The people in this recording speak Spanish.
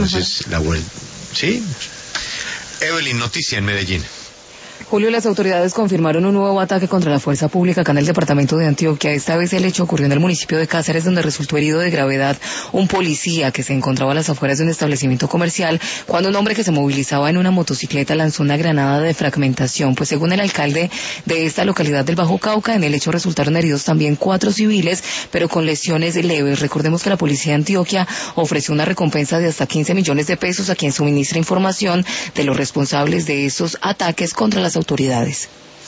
Entonces, la vuelta... ¿Sí? Evelyn, noticia en Medellín. Julio, las autoridades confirmaron un nuevo ataque contra la fuerza pública acá en el departamento de Antioquia. Esta vez el hecho ocurrió en el municipio de Cáceres, donde resultó herido de gravedad un policía que se encontraba a las afueras de un establecimiento comercial cuando un hombre que se movilizaba en una motocicleta lanzó una granada de fragmentación. Pues según el alcalde de esta localidad del Bajo Cauca, en el hecho resultaron heridos también 4 civiles, pero con lesiones leves. Recordemos que la policía de Antioquia ofreció una recompensa de hasta 15 millones de pesos a quien suministre información de los responsables de esos ataques contra las autoridades.